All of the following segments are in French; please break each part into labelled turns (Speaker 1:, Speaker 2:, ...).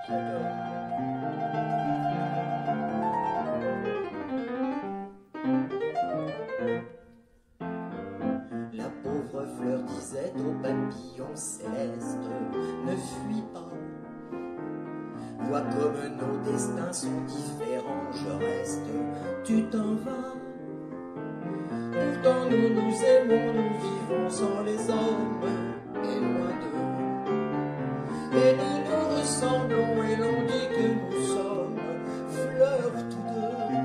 Speaker 1: La pauvre fleur disait au papillon céleste, ne fuis pas. Vois comme nos destins sont différents, je reste, tu t'en vas. Pourtant nous nous aimons, nous vivons sans les hommes et loin d'eux. Et nous nous ressemblons et l'on dit que nous sommes fleurs tous deux.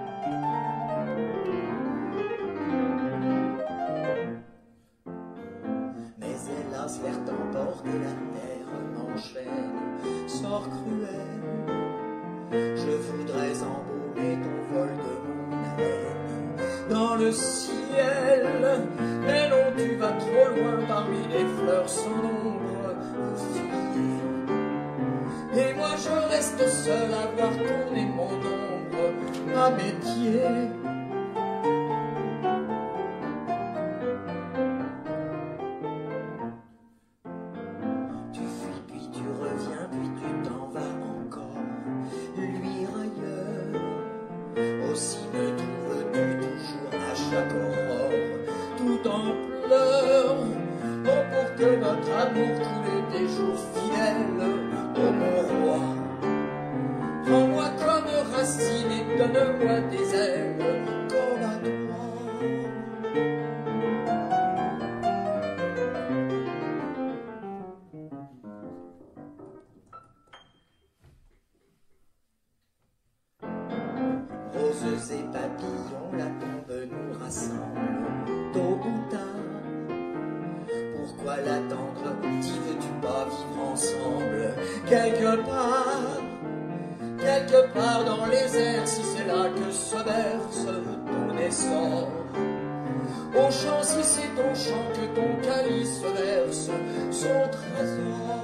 Speaker 1: Mais hélas l'air t'emporte et la terre m'enchaîne, sort cruel. Je voudrais embaumer ton vol de mon haleine dans le ciel, mais non, tu vas trop loin parmi les fleurs sans nombre, vous fuyez. Et moi je reste seul à voir tourner mon ombre à mes pieds. Tu fuis puis tu reviens puis tu t'en vas encore, luire ailleurs. Aussi me trouves-tu toujours à chaque aurore, tout en pleurs. Oh, pour que notre amour coule des jours fidèles, oh mon roi. Prends-moi comme racine et donne-moi des ailes comme à toi. Roses et papillons, la tombe nous rassemble, tôt ou tard. Pourquoi l'attendre? Dis, veux-tu pas vivre ensemble? Quelque part dans les airs, si c'est là que se berce ton essor. Au champ, si c'est ton chant que ton calice verse son trésor.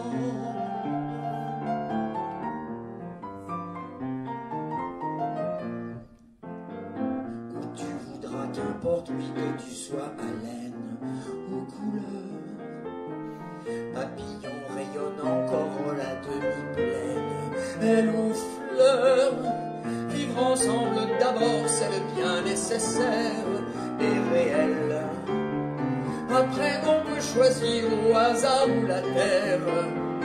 Speaker 1: Qu'importe, oui, que tu sois haleine ou couleur, papillon rayonnant, corolle à demi pleine, aile ou fleur, vivre ensemble d'abord, c'est le bien nécessaire et réel. Après, on peut choisir au hasard ou la terre.